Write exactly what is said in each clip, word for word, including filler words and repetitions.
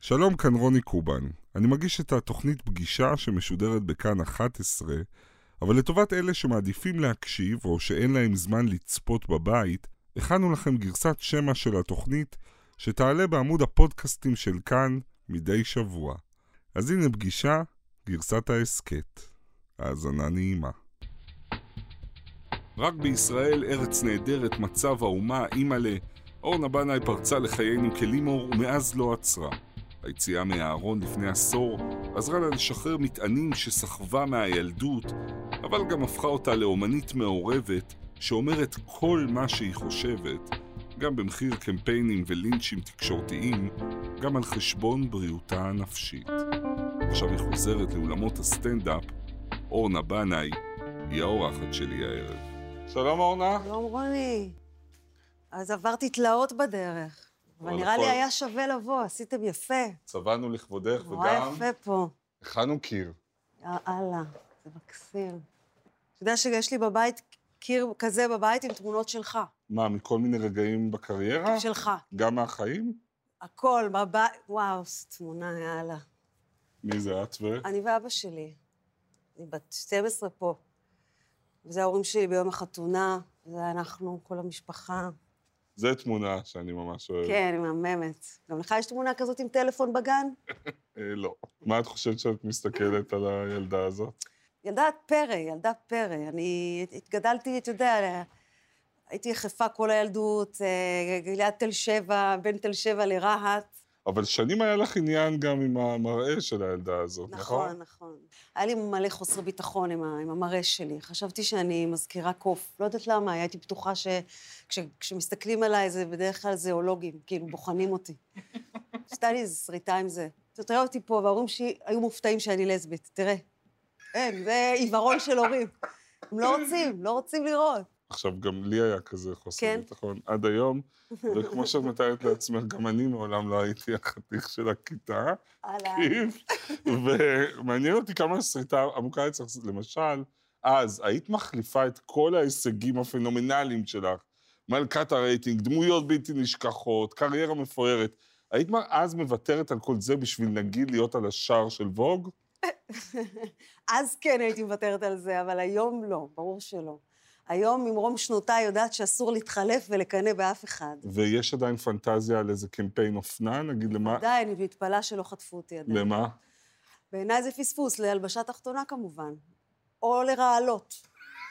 שלום, כאן רוני קובן. אני מגיש את התוכנית פגישה שמשודרת בכאן אחת עשרה, אבל לטובת אלה שמעדיפים להקשיב או שאין להם זמן לצפות בבית, הכנו לכם גרסת שמע של התוכנית שתעלה בעמוד הפודקאסטים של כאן מדי שבוע. אז הנה פגישה, גרסת ההסקט. האזנה נעימה. רק בישראל, ארץ נהדרת, מצב האומה, אימאלה, אורנה בנאי פרצה לחיינו כלימור ומאז לא עצרה. היציאה מהארון לפני עשור עזרה לה לשחרר מטענים שסחבה מהילדות, אבל גם הפכה אותה לאומנית מעורבת שאומרת כל מה שהיא חושבת, גם במחיר קמפיינים ולינצ'ים תקשורתיים, גם על חשבון בריאותה הנפשית. עכשיו היא חוזרת לאולמות הסטנדאפ. אורנה בנאי היא האורחת שלי הערב. שלום אורנה. שלום רוני. אז עברתי תלאות בדרך. אבל נראה לי היה שווה לבוא, עשיתם יפה. צבענו לכבודך וגם... נורא יפה פה. הכנו קיר. יאללה, זה מקסים. אתה יודע שיש לי בבית, קיר כזה בבית עם תמונות שלך. מה, מכל מיני רגעים בקריירה? שלך. גם מהחיים? הכל, בבית, וואו, תמונה, יאללה. מי זה את ו... אני ואבא שלי. אני בת שתים עשרה פה. וזה ההורים שלי ביום החתונה, זה אנחנו, כל המשפחה. זה תמונה שאני ממש אוהב. כן, היא מהממת. גם לך יש תמונה כזאת עם טלפון בגן? לא. מה את חושבת שאת מסתכלת על הילדה הזאת? ילדת פרא, ילדת פרא. אני התגדלתי, אתה יודע, הייתי יחפה כל הילדות, ליד תל שבע, בין תל שבע לרהט. אבל שנים היה לך עניין גם עם המראה של הילדה הזאת, נכון? נכון, נכון. היה לי מלא חוסר ביטחון עם, עם המראה שלי. חשבתי שאני מזכירה קוף. לא יודעת למה, הייתי בטוחה שכשמסתכלים עליי, זה בדרך כלל זואולוגים, כאילו בוחנים אותי. עשתה לי איזו שריטה עם זה. תראה אותי פה, וההורים שלי היו מופתעים שאני לסבית. תראה. אין, זה עיוורון של הורים. הם לא רוצים, לא רוצים לראות. עכשיו, גם לי היה כזה חוסר כן? ביטחון עד היום, וכמו שאת מתארת לעצמך, גם אני מעולם לא הייתי החתיך של הכיתה. הלאה. ומעניין אותי כמה שריטה עמוקה אצלך, למשל, אז היית מחליפה את כל ההישגים הפנומנליים שלך, מלכת הרייטינג, דמויות בלתי נשכחות, קריירה מפוארת. היית אז מוותרת על כל זה בשביל נגיד להיות על השער של ווג? אז כן הייתי מוותרת על זה, אבל היום לא, ברור שלא. היום ממרום שנותיי יודעת שאסור להתחלף ולקנא באף אחד. ויש עדיין פנטזיה על איזה קמפיין אופנה, נגיד למה? עדיין, אני מתפלאה שלא חטפו אותי עדיין. למה? בעיניי זה פספוס, להלבשה תחתונה כמובן. או לרעלות.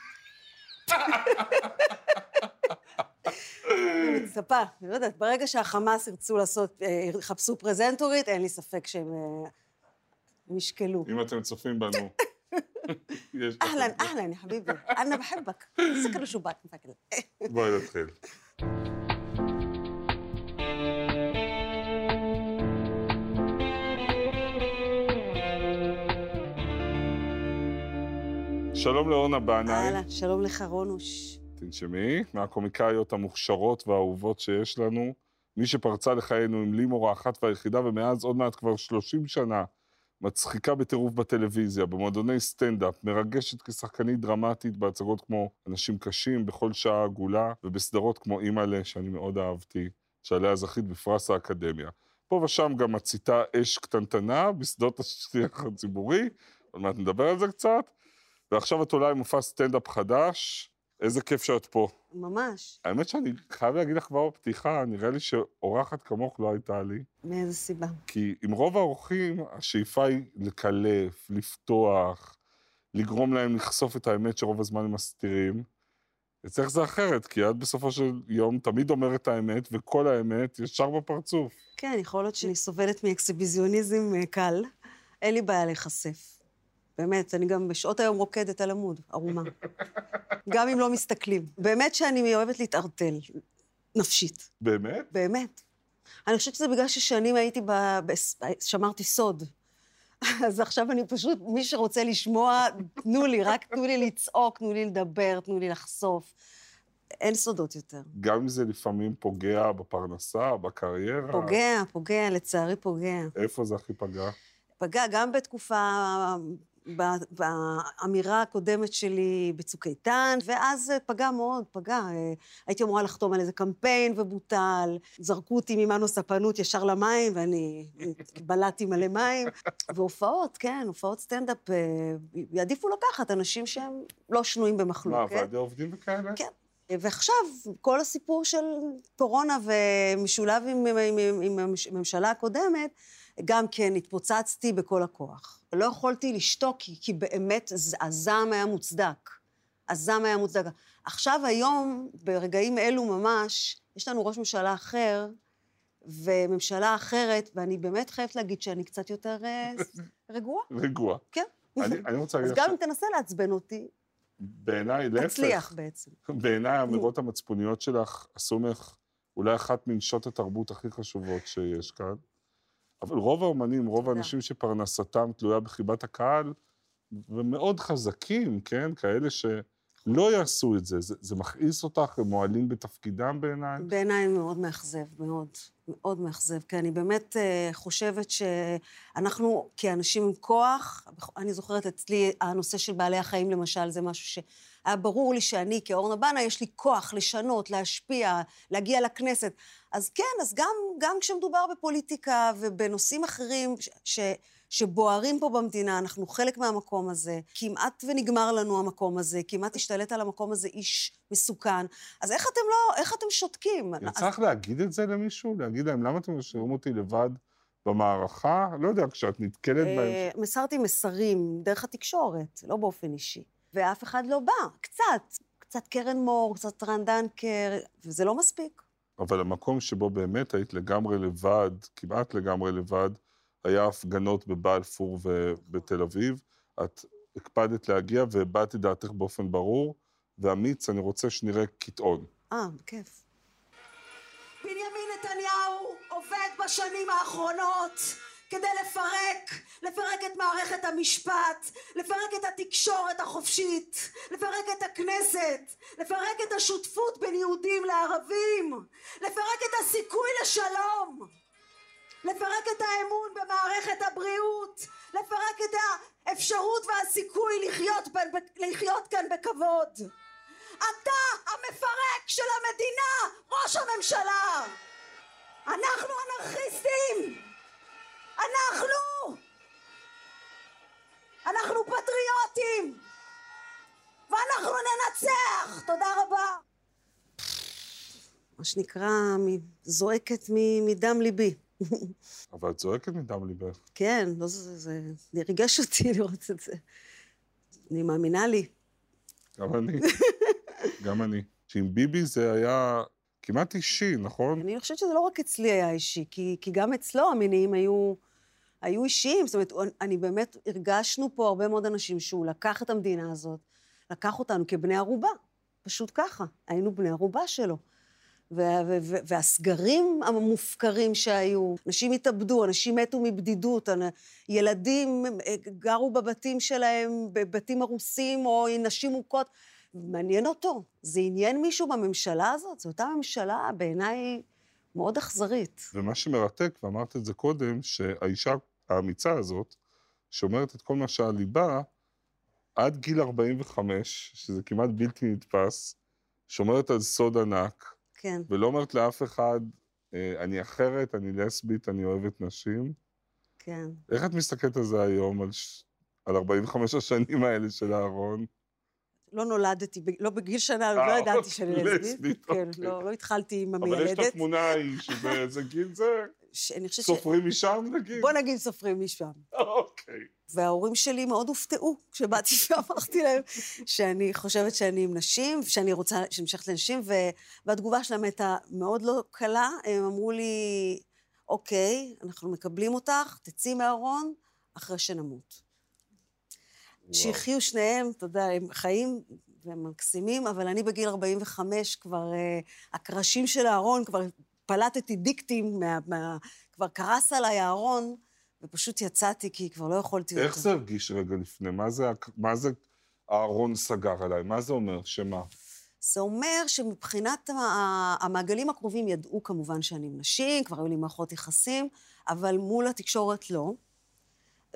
אני מצפה, אני לא יודעת, ברגע שהחמאס ירצו לעשות, יחפשו פרזנטורית, אין לי ספק שהם משקלו. אם אתם צופים בנו. אהלן, אהלן, יא חביבי, אני בחבק. סקר לשובק, מפקד. בואי נתחיל. שלום לאורנה בנאי. אהלן, שלום לך רונוש. תנשמי, מהקומיקאיות המוכשרות והאהובות שיש לנו, מי שפרצה לחיינו עם לימור האחת והיחידה, ומאז עוד מעט כבר שלושים שנה, מצחיקה בטירוף בטלוויזיה, במועדוני סטנדאפ, מרגשת כשחקנית דרמטית בהצגות כמו אנשים קשים, בכל שעה עגולה, ובסדרות כמו אימאלה, שאני מאוד אהבתי, שעליה זכית בפרס האקדמיה. פה ושם גם מציתה אש קטנטנה בסדות השיח הציבורי, עוד מעט נדבר על זה קצת, ועכשיו את עולה עם מופע סטנדאפ חדש. איזה כיף שאת פה. ממש. האמת שאני חייב להגיד לך כבר בפתיחה, נראה לי שאורחת כמוך לא הייתה לי. מאיזה סיבה? כי עם רוב האורחים, השאיפה היא לקלף, לפתוח, לגרום להם לחשוף את האמת שרוב הזמן הם מסתירים. אצלך זה אחרת, כי את בסופו של יום תמיד אומרת את האמת, וכל האמת ישר בפרצוף. כן, יכול להיות שאני סובלת מאקסיביזיוניזם קל. אין לי בעיה להיחשף. באמת, אני גם בשעות היום רוקדת על עמוד, ערומה. גם אם לא מסתכלים. באמת שאני אוהבת להתערטל, נפשית. באמת? באמת. אני חושבת שזה בגלל ששנים הייתי, ב... שמרתי סוד. אז עכשיו אני פשוט, מי שרוצה לשמוע, תנו לי, רק תנו לי לצעוק, תנו לי לדבר, תנו לי לחשוף. אין סודות יותר. גם אם זה לפעמים פוגע בפרנסה, בקריירה. פוגע, פוגע, לצערי פוגע. איפה זה הכי פגע? פגע גם בתקופה באמירה הקודמת שלי בצוק איתן, ואז פגע מאוד, פגע. הייתי אמורה לחתום על איזה קמפיין ובוטל, זרקו אותי ממנו ספנות ישר למים, ואני בלעתי מלא מים. והופעות, כן, הופעות סטנדאפ, יעדיפו לקחת אנשים שהם לא שנויים במחלוקת. מה, ועדי עובדים וכאלה? כן. ועכשיו, כל הסיפור של קורונה ומשולב עם, עם, עם, עם הממשלה הקודמת, גם כן התפוצצתי בכל הכוח. לא יכולתי לשתוק, כי, כי באמת הזעם היה מוצדק. הזעם היה מוצדק. עכשיו, היום, ברגעים אלו ממש, יש לנו ראש ממשלה אחר, וממשלה אחרת, ואני באמת חייבת להגיד שאני קצת יותר רגועה. רגועה. כן. אני, אני רוצה להגיד אז גם אם תנסה לעצבן אותי, בעיניי, להפך. תצליח בעצם. בעיניי, האמירות המצפוניות שלך עשו ממך אולי אחת מנשות התרבות הכי חשובות שיש כאן. אבל רוב האומנים, רוב האנשים שפרנסתם תלויה בחיבת הקהל, ומאוד חזקים, כן? כאלה שלא יעשו את זה. זה, זה מכעיס אותך, הם מועלים בתפקידם בעיניי? בעיניי מאוד מאכזב, מאוד. מאוד מאכזב, כי אני באמת uh, חושבת שאנחנו כאנשים עם כוח, אני זוכרת אצלי הנושא של בעלי החיים למשל, זה משהו שהיה ברור לי שאני כאורנה בנה, יש לי כוח לשנות, להשפיע, להגיע לכנסת. אז כן, אז גם, גם כשמדובר בפוליטיקה ובנושאים אחרים ש, ש, שבוערים פה במדינה, אנחנו חלק מהמקום הזה, כמעט ונגמר לנו המקום הזה, כמעט השתלט על המקום הזה איש מסוכן. אז איך אתם לא, איך אתם שותקים? יצא לך אז... להגיד את זה למישהו? להגיד להם, למה אתם משאירים אותי לבד במערכה? לא יודע, כשאת נתקלת בהם. מסרתי מסרים דרך התקשורת, לא באופן אישי. ואף אחד לא בא, קצת. קצת קרן מור, קצת רן דנקר, וזה לא מספיק. אבל המקום שבו באמת היית לגמרי לבד, כמעט לגמרי לבד, היה הפגנות בבלפור ובתל אביב. את הקפדת להגיע והבעת את דעתך באופן ברור, ואמיץ, אני רוצה שנראה קטעון. אה, בכיף. בנימין נתניהו עובד בשנים האחרונות כדי לפרק, לפרק את מערכת המשפט, לפרק את התקשורת החופשית, לפרק את הכנסת, לפרק את השותפות בין יהודים לערבים, לפרק את הסיכוי לשלום, לפרק את האמון במערכת הבריאות, לפרק את האפשרות והסיכוי לחיות, לחיות כאן בכבוד. אתה המפרק של המדינה, ראש הממשלה. אנחנו אנרכיסטים. אנחנו. אנחנו פטריוטים. ואנחנו ננצח. תודה רבה. מה שנקרא, זועקת מדם ליבי. אבל את זועקת מדם ליבך. כן, לא, זה, זה ריגש אותי לראות את זה. אני מאמינה לי. גם אני. גם אני. שעם ביבי זה היה כמעט אישי, נכון? אני חושבת שזה לא רק אצלי היה אישי, כי, כי גם אצלו המניעים היו, היו אישיים. זאת אומרת, אני באמת, הרגשנו פה הרבה מאוד אנשים שהוא לקח את המדינה הזאת, לקח אותנו כבני ערובה, פשוט ככה. היינו בני ערובה שלו. והסגרים המופקרים שהיו, אנשים התאבדו, אנשים מתו מבדידות, ילדים גרו בבתים שלהם, בבתים הרוסים או נשים מוכות, מעניין אותו. זה עניין מישהו בממשלה הזאת? זו אותה ממשלה בעיניי מאוד אכזרית. ומה שמרתק, ואמרת את זה קודם, שהאישה האמיצה הזאת, שאומרת את כל מה שעל ליבה, עד גיל ארבעים וחמש, שזה כמעט בלתי נתפס, שומרת על סוד ענק, כן. ולא אומרת לאף אחד, אני אחרת, אני לסבית, אני אוהבת נשים. כן. איך את מסתכלת על זה היום, על, ש... על ארבעים וחמש השנים האלה של אהרון? לא נולדתי, לא בגיל שנה, לא ידעתי שאני לסבית. כן, לא, לא התחלתי עם המיילדת. אבל יש את התמונה ההיא, שזה גיל זה, סופרים משם נגיד? בוא נגיד סופרים משם. אוקיי. וההורים שלי מאוד הופתעו כשבאתי ואמרתי להם שאני חושבת שאני עם נשים, שאני רוצה שנמשכת לנשים, והתגובה שלהם הייתה מאוד לא קלה. הם אמרו לי, אוקיי, אנחנו מקבלים אותך, תצאי מהארון אחרי שנמות. שיחיו שניהם, אתה יודע, הם חיים והם מקסימים, אבל אני בגיל ארבעים וחמש כבר, הקרשים של הארון, כבר פלטתי דיקטים, מה, מה, כבר קרס עליי הארון, ופשוט יצאתי, כי כבר לא יכולתי יותר. איך זה הרגיש רגע לפני? מה זה, מה זה הארון סגר עליי? מה זה אומר? שמה? זה אומר שמבחינת המעגלים הקרובים ידעו כמובן שאני עם נשים, כבר היו לי מערכות יחסים, אבל מול התקשורת לא.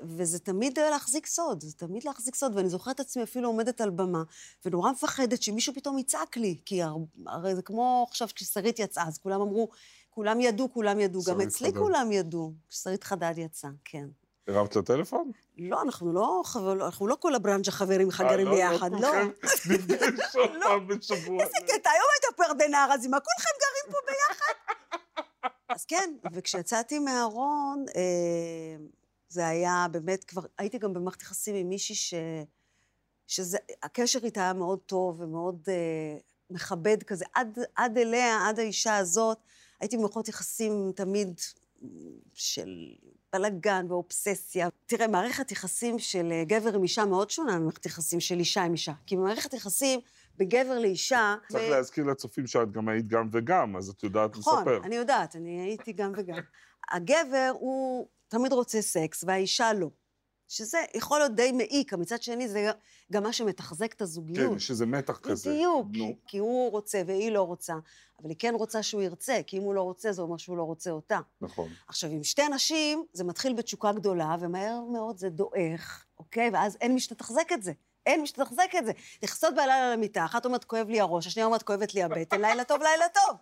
וזה תמיד להחזיק סוד, זה תמיד להחזיק סוד, ואני זוכרת את עצמי אפילו עומדת על במה, ונורא מפחדת שמישהו פתאום יצעק לי, כי הר... הרי זה כמו עכשיו כששרית יצאה, אז כולם אמרו, כולם ידעו, כולם ידעו, גם אצלי חדד. כולם ידעו, כששרית חדד יצאה, כן. הרמת לטלפון? לא, אנחנו לא, אנחנו לא כל הברנז'ה חברים חגרים ביחד, לא. נפגש עוד פעם בשבוע. איזה קטע, היום הייתה פרדנר, אז מה כולכם גרים פה ביחד? אז כן, וכשיצאתי מהארון, זה היה באמת כבר, הייתי גם במערכת יחסים עם מישהי ש... שהקשר איתה היה מאוד טוב ומאוד מכבד כזה, עד אליה, עד האישה הזאת, הייתי במערכות יחסים תמיד של בלגן ואובססיה. תראה, מערכת יחסים של גבר עם אישה מאוד שונה ממערכת יחסים של אישה עם אישה. כי במערכת יחסים, בגבר לאישה... צריך להזכיר לצופים שאת גם היית גם וגם, אז את יודעת לספר. נכון, אני יודעת, אני הייתי גם וגם. הגבר הוא תמיד רוצה סקס, והאישה לא. שזה יכול להיות די מעיק, מצד שני זה גם מה שמתחזק את הזוגיות. כן, שזה מתח כזה. בדיוק, כי הוא רוצה והיא לא רוצה, אבל היא כן רוצה שהוא ירצה, כי אם הוא לא רוצה, זה אומר שהוא לא רוצה אותה. נכון. עכשיו, עם שתי נשים, זה מתחיל בתשוקה גדולה, ומהר מאוד זה דועך, אוקיי? ואז אין מי שתתחזק את זה. אין מי שתתחזק את זה. נכנסות בלילה למיטה, אחת אומרת, כואב לי הראש, השנייה אומרת, כואבת לי הבטן, לילה טוב, לילה טוב.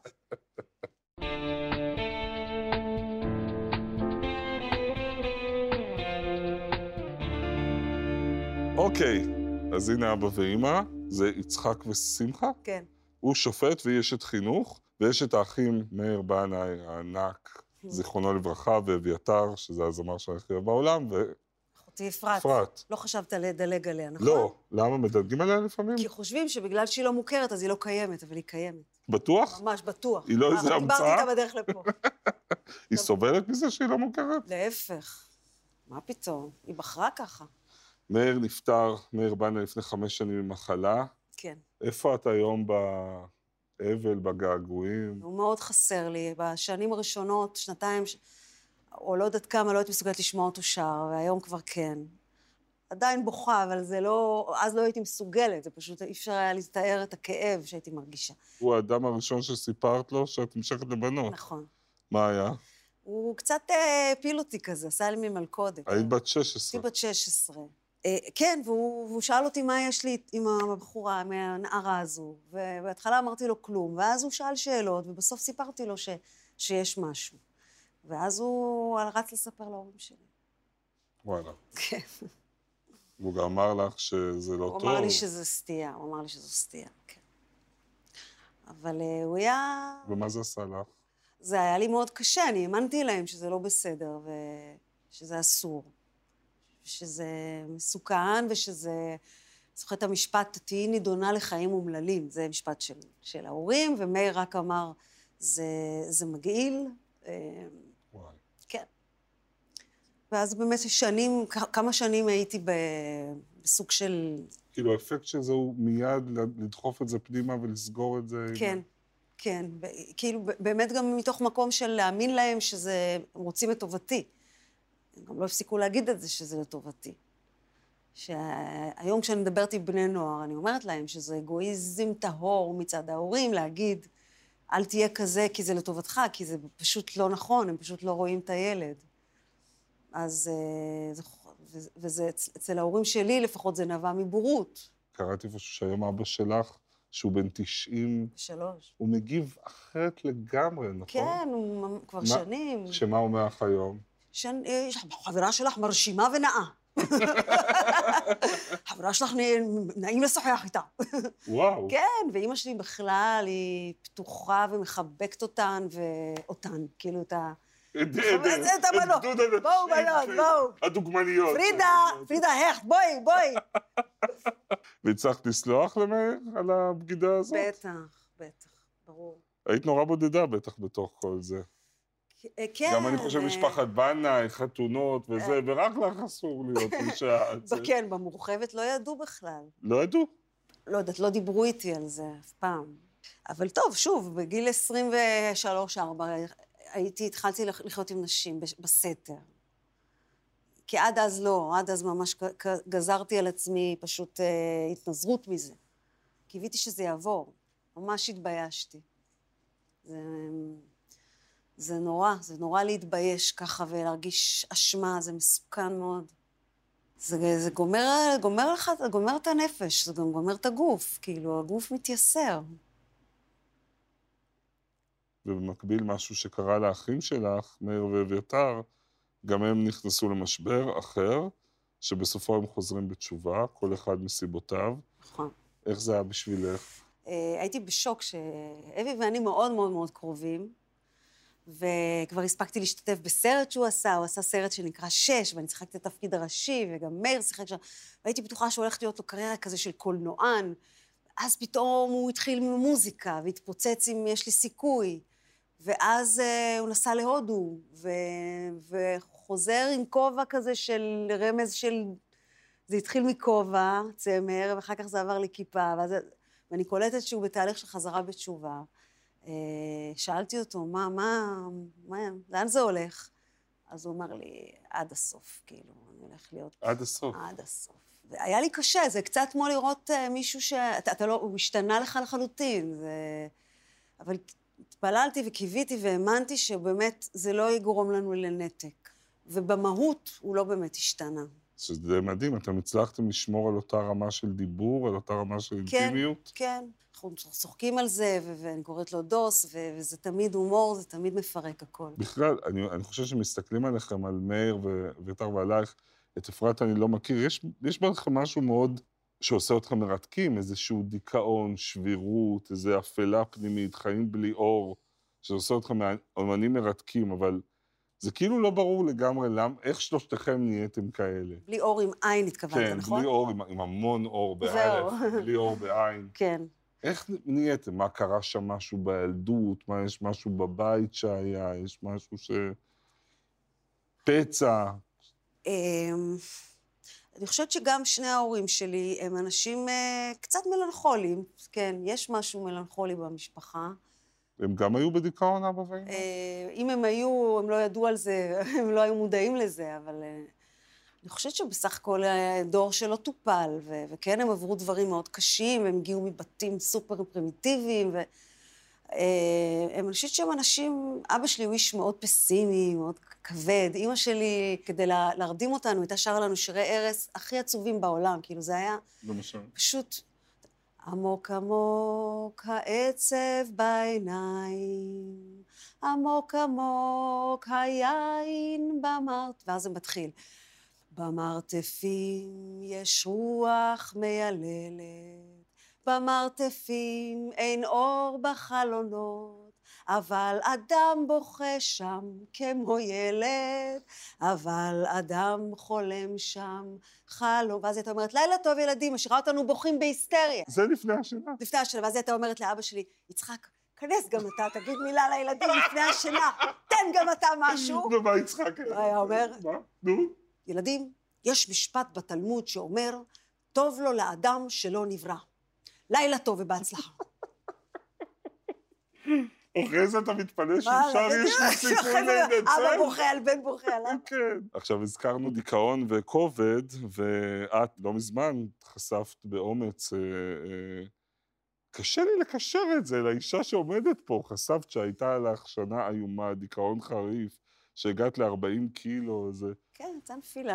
אוקיי, אז הנה אבא ואמא, זה יצחק ושמחה. כן. הוא שופט והיא אשת חינוך, ויש את האחים מאיר בנאי הענק, זיכרונו לברכה, ואביתר, שזה הזמר שהכי אוהב בעולם, ו... אחותי אפרת. אפרת. לא חשבת לדלג עליה, נכון? לא, למה מדלגים עליה לפעמים? כי חושבים שבגלל שהיא לא מוכרת, אז היא לא קיימת, אבל היא קיימת. בטוח? ממש, בטוח. היא לא איזה המצאה? דיברתי איתה בדרך לפה. היא סובלת מזה שהיא לא מוכרת? להפך. מה פתאום? היא בחרה ככה. מאיר נפטר, מאיר בנאי לפני חמש שנים ממחלה. כן. איפה את היום באבל, בגעגועים? הוא מאוד חסר לי. בשנים הראשונות, שנתיים, או לא יודעת כמה, לא הייתי מסוגלת לשמוע אותו שר, והיום כבר כן. עדיין בוכה, אבל זה לא... אז לא הייתי מסוגלת, זה פשוט אי אפשר היה לתאר את הכאב שהייתי מרגישה. הוא האדם הראשון שסיפרת לו שאת נמשכת לבנות. נכון. מה היה? הוא קצת הפיל אותי כזה, עשה לי ממלכודת. היית בת שש עשרה. הייתי בת שש עשרה. כן, והוא, והוא שאל אותי מה יש לי עם הבחורה, מהנערה הזו, ובהתחלה אמרתי לו כלום, ואז הוא שאל שאלות, ובסוף סיפרתי לו ש, שיש משהו. ואז הוא רץ לספר להורים שלי. וואלה. כן. והוא גם אמר לך שזה לא הוא טוב. הוא אמר לי שזה סטייה, הוא אמר לי שזו סטייה, כן. אבל uh, הוא היה... ומה זה עשה לך? זה היה לי מאוד קשה, אני האמנתי להם שזה לא בסדר, ושזה אסור. שזה מסוכן, ושזה... זוכרת המשפט, תהיי נידונה לחיים אומללים. זה משפט של, של ההורים, ומאיר רק אמר, זה, זה מגעיל. וואי. כן. ואז באמת שנים, כמה שנים הייתי ב, בסוג של... כאילו, האפקט שזה הוא מיד לדחוף את זה פנימה ולסגור את זה... כן, עם... כן. כאילו, באמת גם מתוך מקום של להאמין להם שזה... הם רוצים את טובתי. הם גם לא הפסיקו להגיד את זה שזה לטובתי. שהיום כשאני מדברת עם בני נוער, אני אומרת להם שזה אגואיזם טהור מצד ההורים, להגיד, אל תהיה כזה כי זה לטובתך, כי זה פשוט לא נכון, הם פשוט לא רואים את הילד. אז, וזה, אצל ההורים שלי לפחות זה נבע מבורות. קראתי איפשהו שהיום אבא שלך, שהוא בן תשעים... שלוש. הוא מגיב אחרת לגמרי, נכון? כן, הוא כבר שנים. שמה אומר לך היום? שאני, חברה שלך מרשימה ונאה. חברה שלך נעים לשוחח איתה. וואו. כן, ואימא שלי בכלל היא פתוחה ומחבקת אותן ואותן, כאילו את ה... את הבנות. בואו, בנות, בואו. הדוגמניות. פרידה, פרידה, הכט, בואי, בואי. והצלחת לסלוח למאיר על הבגידה הזאת? בטח, בטח, ברור. היית נורא בודדה בטח בתוך כל זה. כן. גם אני חושב משפחת בנאי, חתונות וזה, ורק לך אסור להיות אישה. כן, במורחבת לא ידעו בכלל. לא ידעו? לא יודעת, לא דיברו איתי על זה אף פעם. אבל טוב, שוב, בגיל עשרים ושלוש ארבע, הייתי, התחלתי לחיות עם נשים בסתר. כי עד אז לא, עד אז ממש גזרתי על עצמי פשוט התנזרות מזה. קיוויתי שזה יעבור. ממש התביישתי. זה... זה נורא, זה נורא להתבייש ככה ולהרגיש אשמה, זה מסוכן מאוד. זה, זה גומר, גומר לך, גומר את הנפש, זה גם גומר את הגוף, כאילו, הגוף מתייסר. ובמקביל משהו שקרה לאחים שלך, מאיר ואביתר, גם הם נכנסו למשבר אחר, שבסופו הם חוזרים בתשובה, כל אחד מסיבותיו. נכון. איך זה היה בשבילך? הייתי בשוק שאבי ואני מאוד מאוד מאוד קרובים, וכבר הספקתי להשתתף בסרט שהוא עשה, הוא עשה סרט שנקרא שש, ואני שיחקתי את התפקיד הראשי, וגם מאיר שיחק שם, והייתי בטוחה שהולכת להיות לו קריירה כזה של קולנוען, אז פתאום הוא התחיל ממוזיקה, והתפוצץ אם יש לי סיכוי, ואז uh, הוא נסע להודו, ו... וחוזר עם כובע כזה של רמז של... זה התחיל מכובע, צמר, ואחר כך זה עבר לכיפה, ואז... ואני קולטת שהוא בתהליך של חזרה בתשובה. שאלתי אותו, מה, מה, מה, לאן זה הולך? אז הוא אמר לי, עד הסוף, כאילו, אני הולך להיות... עד הסוף. עד הסוף. והיה לי קשה, זה קצת כמו לראות מישהו ש... אתה, אתה לא, הוא השתנה לך לחלוטין, זה... אבל התפללתי וקיוויתי והאמנתי שבאמת זה לא יגרום לנו לנתק. ובמהות הוא לא באמת השתנה. שזה מדהים, אתם הצלחתם לשמור על אותה רמה של דיבור, על אותה רמה של אינטימיות? כן, כן. אנחנו צוחקים על זה, ו- ואני קוראת לו דוס, ו- וזה תמיד הומור, זה תמיד מפרק הכל. בכלל, אני, אני חושב שמסתכלים עליכם, על מאיר ואביתר ועלייך, את אפרת אני לא מכיר, יש, יש בכם משהו מאוד שעושה אתכם מרתקים, איזשהו דיכאון, שבירות, איזו אפלה פנימית, חיים בלי אור, שעושה אתכם אומנים מרתקים, אבל זה כאילו לא ברור לגמרי למ, איך שלושתכם נהייתם כאלה. בלי אור עם עין התכוונת, כן, נכון? כן, בלי אור, עם, עם המון אור באלף, בלי אור בעין. כן. איך נהייתם? מה קרה שם משהו בילדות? מה, יש משהו בבית שהיה? יש משהו ש... פצע? אני חושבת שגם שני ההורים שלי הם אנשים קצת מלנכוליים. כן, יש משהו מלנכולי במשפחה. הם גם היו בדיכאון, אבא ואמא? אם הם היו, הם לא ידעו על זה, הם לא היו מודעים לזה, אבל אני חושבת שבסך הכל דור שלא טופל, ו- וכן הם עברו דברים מאוד קשים, הם הגיעו מבתים סופר פרימיטיביים, והם, אני חושבת שהם אנשים, אבא שלי הוא איש מאוד פסימי, מאוד כבד, אמא שלי, כדי לה, להרדים אותנו, הייתה שרה לנו שירי ערש הכי עצובים בעולם, כאילו זה היה למשל. פשוט עמוק עמוק העצב בעיניים, עמוק עמוק היין במרט, ואז זה מתחיל. במרתפים יש רוח מייללת, במרתפים אין אור בחלונות, אבל אדם בוכה שם כמו ילד, אבל אדם חולם שם חלום. ואז הייתה אומרת, לילה טוב ילדים, משאירה אותנו בוכים בהיסטריה. זה לפני השינה. לפני השינה, ואז הייתה אומרת לאבא שלי, יצחק, כנס גם אתה, תגיד מילה לילדים לפני השינה, תן גם אתה משהו. ומה יצחק? היה אומר, מה? נו? ילדים, יש משפט בתלמוד שאומר, טוב לו לאדם שלא נברא. לילה טוב ובהצלחה. אחרי זה אתה מתפלא שאפשר יש לי סיכוי להינצל? אבא בוכה על בן בוכה עליו. כן. עכשיו הזכרנו דיכאון וכובד, ואת לא מזמן חשפת באומץ, קשה לי לקשר את זה לאישה שעומדת פה, חשפת שהייתה לך שנה איומה, דיכאון חריף, שהגעת ל-ארבעים קילו, זה... כן, הייתה נפילה.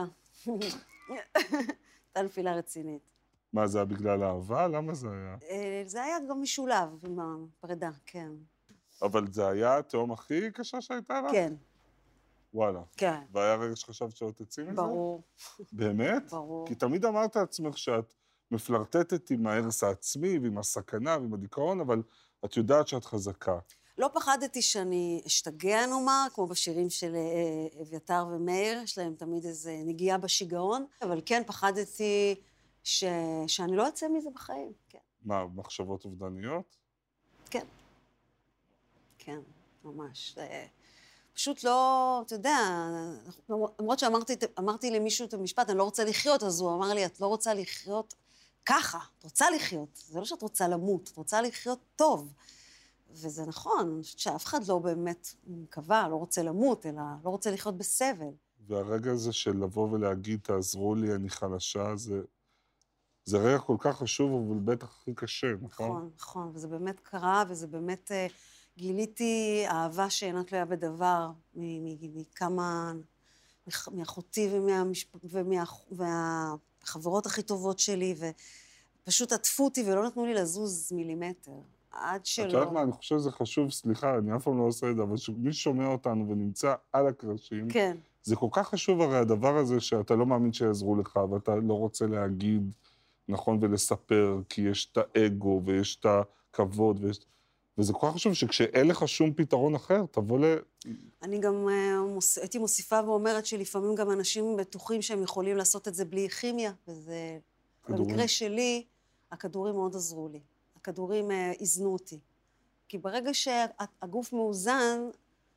הייתה נפילה רצינית. מה, זה היה בגלל אהבה? למה זה היה? זה היה גם משולב עם הפרידה, כן. אבל זה היה התהום הכי קשה שהייתה לך? כן. וואלה. כן. והיה רגע שחשבת שעוד תצאי מזה? ברור. באמת? ברור. כי תמיד אמרת לעצמך שאת מפלרטטת עם ההרס העצמי ועם הסכנה ועם הדיכאון, אבל את יודעת שאת חזקה. לא פחדתי שאני אשתגע, נאמר, כמו בשירים של אביתר ומאיר, יש להם תמיד איזו נגיעה בשיגעון, אבל כן פחדתי ש... שאני לא אצא מזה בחיים, כן. מה, מחשבות אובדניות? כן. כן, ממש. פשוט לא, אתה יודע, למרות שאמרתי אמרתי למישהו את המשפט, אני לא רוצה לחיות, אז הוא אמר לי, את לא רוצה לחיות ככה, את רוצה לחיות. זה לא שאת רוצה למות, את רוצה לחיות טוב. וזה נכון, אני חושבת שאף אחד לא באמת מקווה, לא רוצה למות, אלא לא רוצה לחיות בסבל. והרגע הזה של לבוא ולהגיד, תעזרו לי, אני חלשה, זה, זה רגע כל כך חשוב, אבל בטח הכי קשה, נכון? נכון, נכון, וזה באמת קרה, וזה באמת גיליתי אהבה שאינה תלויה בדבר, מכמה מאחותי ומהמשפ... ומה... והחברות הכי טובות שלי, ופשוט עטפו אותי ולא נתנו לי לזוז מילימטר. עד שלא... את יודעת מה, אני חושב שזה חשוב, סליחה, אני אף פעם לא עושה את זה, אבל מי שומע אותנו ונמצא על הקרשים, כן. זה כל כך חשוב הרי הדבר הזה שאתה לא מאמין שיעזרו לך, ואתה לא רוצה להגיד נכון ולספר, כי יש את האגו ויש את הכבוד, ויש... וזה כל כך חשוב שכשאין לך שום פתרון אחר, תבוא ל... אני גם מוס... הייתי מוסיפה ואומרת שלפעמים גם אנשים בטוחים שהם יכולים לעשות את זה בלי כימיה, וזה... כדורים. במקרה שלי, הכדורים מאוד עזרו לי. הכדורים איזנו אותי. כי ברגע שהגוף מאוזן,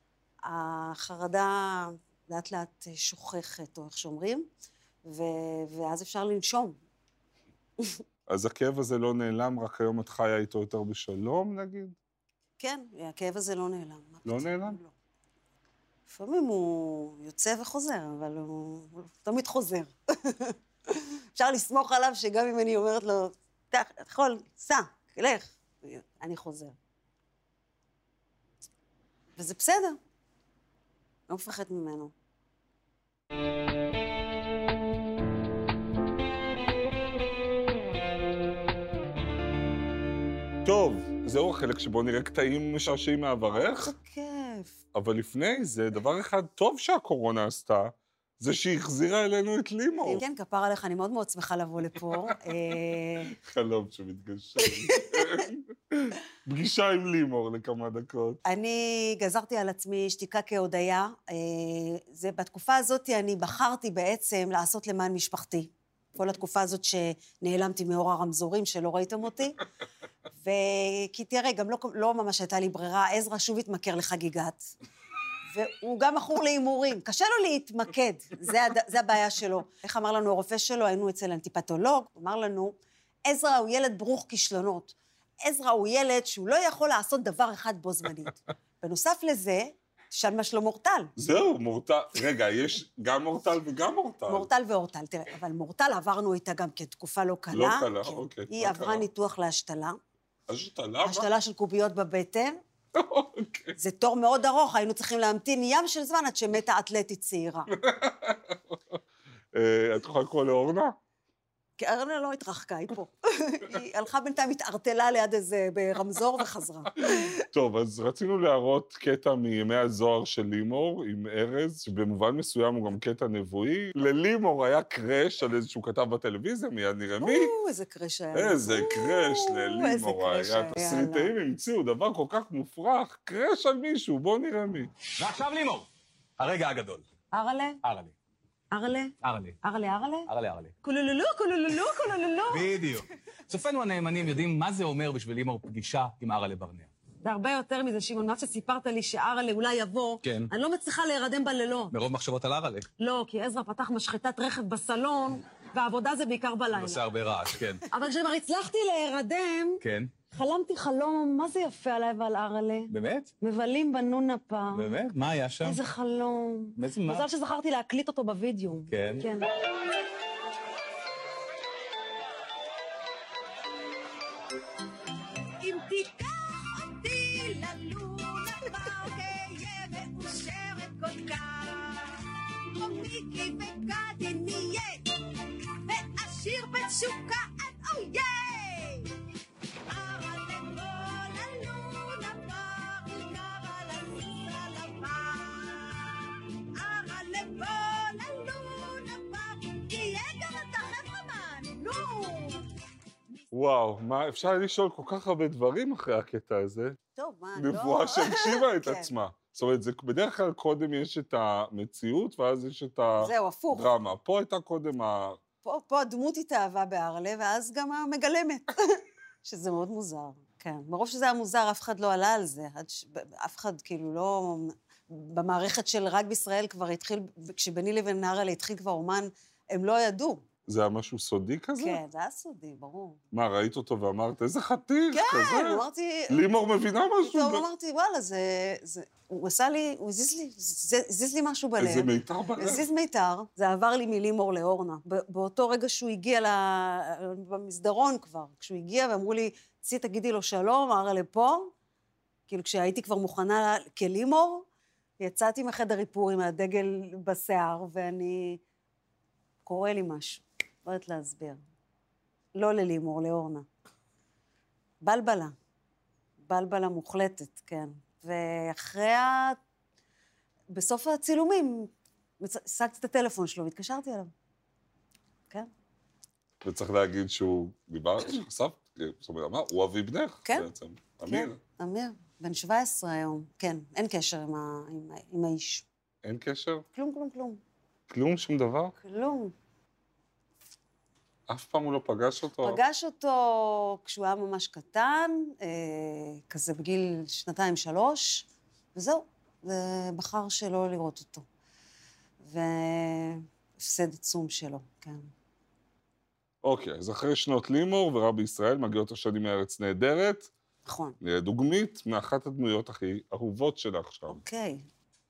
החרדה לאט לאט שוכחת, או איך שאומרים, ו... ואז אפשר לנשום. אז הכאב הזה לא נעלם, רק היום את חיה איתו יותר בשלום, נגיד? כן, הכאב הזה לא נעלם. לא נעלם? לא. לפעמים הוא יוצא וחוזר, אבל הוא, הוא תמיד חוזר. אפשר לסמוך עליו שגם אם אני אומרת לו, אתה יכול, סע, לך, אני חוזר. וזה בסדר. לא מפחד ממנו. טוב, זהו החלק שבו נראה קטעים משעשעים מעברך. זה כיף. אבל לפני זה, דבר אחד טוב שהקורונה עשתה, זה שהיא החזירה אלינו את לימור. כן, כפר עליך, אני מאוד מאוד שמחה לבוא לפה. חלום שמתגשם. פגישה עם לימור לכמה דקות. אני גזרתי על עצמי שתיקה כהודיה. זה, בתקופה הזאת אני בחרתי בעצם לעשות למען משפחתי. כל התקופה הזאת שנעלמתי מאור הרמזורים, שלא ראיתם אותי. וכי תראה, גם לא, לא ממש הייתה לי ברירה, עזרא שוב התמכר לחגיגת. והוא גם מכור להימורים. קשה לו להתמקד, זה, הד... זה הבעיה שלו. איך אמר לנו הרופא שלו? היינו אצל אנטיפתולוג, הוא אמר לנו, עזרא הוא ילד ברוך כישלונות. עזרא הוא ילד שהוא לא יכול לעשות דבר אחד בו זמנית. בנוסף לזה, תשאל מה שלו מורטל. זהו, מורטל. רגע, יש גם מורטל וגם מורטל. מורטל ואורטל. תראה, אבל מורטל עברנו איתה גם כתקופה לא קלה. לא קלה, כן. אוקיי. היא עברה ניתוח להשתלה. השתלה? השתלה של קוביות בבטן. אוקיי. זה תור מאוד ארוך, היינו צריכים להמתין ים של זמן עד שמתה אתלטית צעירה. את יכולה לקרוא לאורנה? כי אורנה לא התרחקה, היא פה. היא הלכה בינתיים, התערטלה ליד איזה ברמזור וחזרה. טוב, אז רצינו להראות קטע מימי הזוהר של לימור עם ארז, שבמובן מסוים הוא גם קטע נבואי. ללימור היה קרש על איזשהו כתב בטלוויזיה, מיד נראה מי. איזה קרש היה. איזה קרש ללימור היה. תסריטאים המציאו דבר כל כך מופרך, קרש על מישהו, בואו נראה מי. ועכשיו לימור, הרגע הגדול. ארלה? ארלה. ארלה? ארלה. ארלה, ארלה? ארלה, ארלה. קולולולו, קולולולו, קולולולו. בדיוק. צופינו הנאמנים יודעים מה זה אומר בשביל לימור פגישה עם ארלה ברנע. זה הרבה יותר מזה, שמעון, מה שסיפרת לי שארלה אולי יבוא, כן. אני לא מצליחה להירדם בלילות. מרוב מחשבות על ארלה. לא, כי עזרא פתח משחטת רכב בסלון, והעבודה זה בעיקר בלילה. עושה הרבה רעש, כן. אבל כשכבר הצלחתי להירדם, כן. חלמתי חלום, מה זה יפה עליי ועל ארלה? באמת? מבלים בנונה פעם. באמת? מה היה שם? איזה חלום. איזה מה? מזל שזכרתי להקליט אותו בווידאו. כן. כן. אם תיקח אותי ללונה פארק, אהיה מאושרת כל כך. כמו מיקי וקדי נהיה, ועשיר בתשוקה עד אויי. וואו, מה, אפשר לשאול כל כך הרבה דברים אחרי הקטע הזה. טוב, מה, לא... נבואה שהגשימה את כן. עצמה. זאת אומרת, זה, בדרך כלל קודם יש את המציאות, ואז יש את זהו, הפוך. הדרמה. פה הייתה קודם ה... פה, פה הדמות התאהבה בארלה, ואז גם המגלמת. שזה מאוד מוזר, כן. מרוב שזה היה מוזר, אף אחד לא עלה על זה. ש... אף אחד כאילו לא... במערכת של רק בישראל כבר התחיל, כשבני לבין ארלה התחיל כבר אומן, הם לא ידעו. זה היה משהו סודי כזה? כן, זה היה סודי, ברור. מה, ראית אותו ואמרת, איזה חתיך כן, כזה? כן, אמרתי... לימור מבינה משהו? טוב, אמרתי, וואלה, זה... זה... הוא עשה לי, הוא הזיז לי, זה, הזיז לי משהו בלב. איזה מיתר בלב. הזיז מיתר, זה עבר לי מלימור לאורנה. באותו רגע שהוא הגיע במסדרון כבר, כשהוא הגיע ואמרו לי, צי, תגידי לו שלום, ארלה פה, כאילו כשהייתי כבר מוכנה כלימור, יצאתי מחדר איפור עם הדגל בשיער, ואני... קורא לי משהו, לא יודעת להסביר. לא ללימור, לאורנה. בלבלה. בלבלה מוחלטת, כן. ואחרי ה... בסוף הצילומים, השגתי את הטלפון שלו, והתקשרתי אליו. כן? וצריך להגיד שהוא דיבר, חשף, זאת אומרת, אמר, הוא אבי בנך, כן. בעצם. אמיר. כן, אמיר. בן שבע עשרה היום. כן, אין קשר עם, ה... עם... עם האיש. אין קשר? כלום, כלום, כלום. כלום, שום דבר? כלום. אף פעם הוא לא פגש אותו? פגש אותו כשהוא היה ממש קטן, אה, כזה בגיל שנתיים, שלוש, וזהו. ובחר שלא לראות אותו. והפסד עצום שלו, כן. אוקיי, אז אחרי שנות לימור ורב בישראל מגיעות השנים מארץ נהדרת, נכון. לדוגמית, מאחת הדמויות הכי אהובות שלה עכשיו. אוקיי.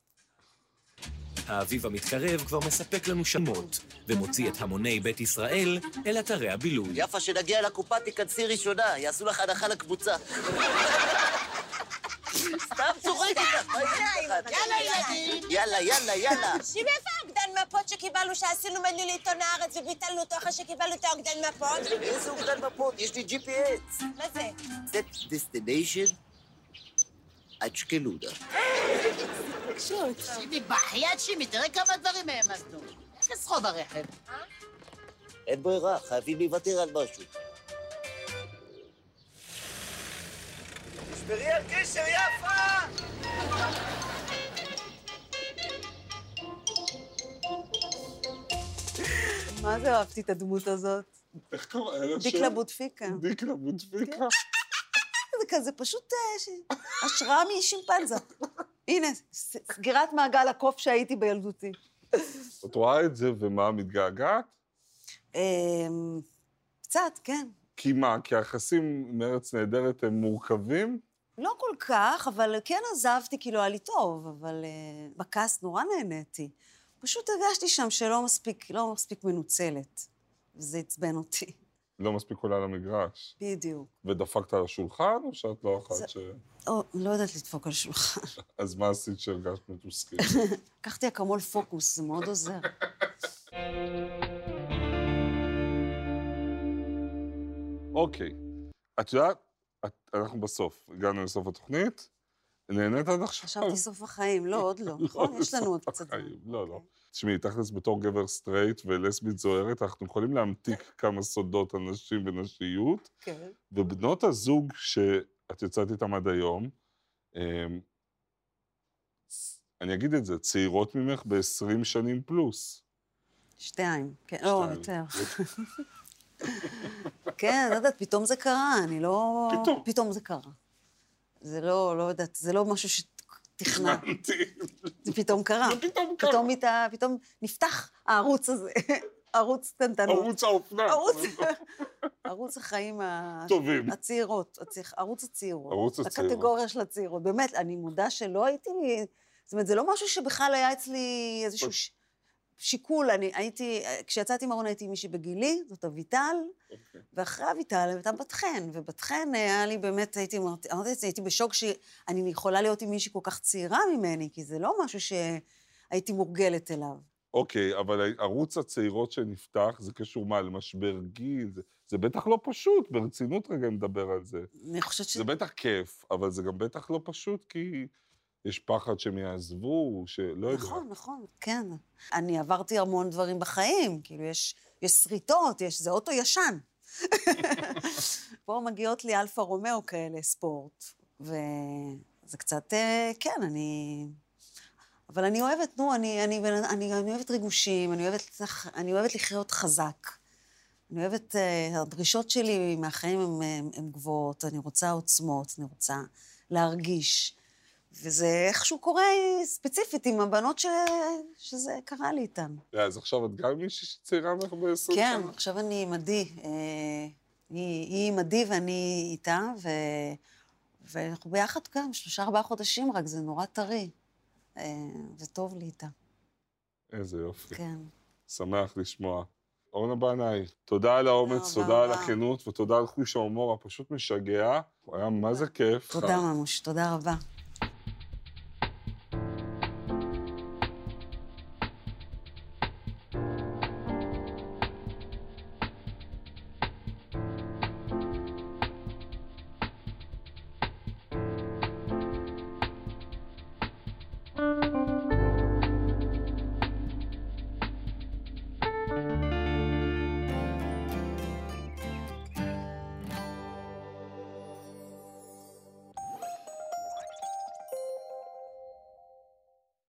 האביב המתקרב כבר מספק לנו שמות, ומוציא את המוני בית ישראל אל אתרי הבילוי. יפה, שנגיע לקופה תיכנסי ראשונה, יעשו לך הנחה לקבוצה. סתם צוחק איתך, מה יש לך? יאללה, ילדים. יאללה, יאללה, יאללה. תקשיבי, איפה האוגדן מפות שקיבלנו, שעשינו מנוי לעיתון הארץ וביטלנו אותו אחרי שקיבלנו את האוגדן מפות? איזה אוגדן מפות? יש לי ג'י פי אס. מה זה? Set destination, אצ'קלודה. שימי, בחייאת שימי, תראה כמה דברים העמסנו. איך לסחוב ברכב? אין ברירה, חייבים לוותר על משהו. תשמרי על קשר, יפה! מה זה אהבתי את הדמות הזאת? איך קורא? אין השם? דיקלה בוטפיקה. דיקלה בוטפיקה. זה כזה פשוט אה, ש- השראה משימפנזה. הנה, ס- סגירת מעגל הקוף שהייתי בילדותי. את רואה את זה ומה, מתגעגעת? אמ, קצת, כן. כי מה? כי היחסים מארץ נהדרת הם מורכבים? לא כל כך, אבל כן עזבתי, כאילו, היה לי טוב, אבל uh, בכעס נורא נהניתי. פשוט הרגשתי שם שלא מספיק, לא מספיק מנוצלת, וזה עצבן אותי. לא מספיק עולה למגרש. בדיוק. ודפקת על השולחן, או שאת לא אחת זה- ש... או, לא יודעת לדפוק על שולחן. אז מה עשית שהרגשת מתוסכלת? לקחתי אקמול פוקוס, זה מאוד עוזר. אוקיי. את יודעת, את- אנחנו בסוף, הגענו לסוף התוכנית. נהנית עד עכשיו? חשבתי סוף החיים, לא, עוד לא, נכון? יש לנו עוד בסוף קצת... החיים. לא, לא. תשמעי, תכלס בתור גבר סטרייט ולסבית זוהרת, אנחנו יכולים להמתיק כמה סודות על נשים ונשיות, כן. ובנות הזוג שאת יוצאת איתם עד היום, אמ, אני אגיד את זה, צעירות ממך ב-עשרים שנים פלוס. שתיים, כן, לא, שתיים. יותר. כן, לא יודעת, פתאום זה קרה, אני לא... פתאום. פתאום זה קרה. זה לא, לא יודעת, זה לא משהו שתכנן. תכננתי. זה פתאום קרה. זה פתאום קרה. פתאום, מת... פתאום נפתח הערוץ הזה, ערוץ קטנטנות. ערוץ האופנה. ערוץ, ערוץ החיים ה... טובים. הצעירות, הצ... ערוץ הצעירות. ערוץ הצעירות. הקטגוריה של הצעירות. באמת, אני מודה שלא הייתי... זאת אומרת, זה לא משהו שבכלל היה אצלי איזשהו ש... שיקול. אני הייתי, כשיצאתי מהארון הייתי עם מישהי בגילי, זאת אביטל, אוקיי. ואחרי אביטל הייתה בת חן, ובת חן היה לי באמת, הייתי, אמרתי את זה, הייתי בשוק שאני יכולה להיות עם מישהי כל כך צעירה ממני, כי זה לא משהו שהייתי מורגלת אליו. אוקיי, אבל ערוץ הצעירות שנפתח, זה קשור מה, למשבר גיל? זה, זה בטח לא פשוט, ברצינות רגע נדבר על זה. אני חושבת ש... זה בטח כיף, אבל זה גם בטח לא פשוט, כי יש פחד שהם יעזבו, שלא יודע. נכון, נכון, כן. אני עברתי המון דברים בחיים, כאילו יש, יש שריטות, יש, זה אוטו ישן. פה מגיעות לי אלפה רומאו כאלה, ספורט, וזה קצת, אה, כן, אני... אבל אני אוהבת, נו, אני, אני, אני, אני אוהבת ריגושים, אני אוהבת, אני אוהבת לחיות חזק. אני אוהבת, אה, הדרישות שלי מהחיים הן גבוהות, אני רוצה עוצמות, אני רוצה להרגיש. וזה איכשהו קורה ספציפית עם הבנות ש... שזה קרה לי איתן. אז עכשיו את גם מישהי שצעירה ממך ב-עשרים כן, שנה? עכשיו אני עם עדי. אה, היא, היא עם עדי ואני איתה, ו... ואנחנו ביחד גם, שלושה ארבעה חודשים רק, זה נורא טרי. אה, וטוב לי איתה. איזה יופי. כן. שמח לשמוע. אורנה בנאי, תודה על האומץ, תודה תודה על רבה. הכנות, ותודה על חוש ההומור הפשוט משגע. היה מה זה כיף. תודה ממוש, תודה רבה.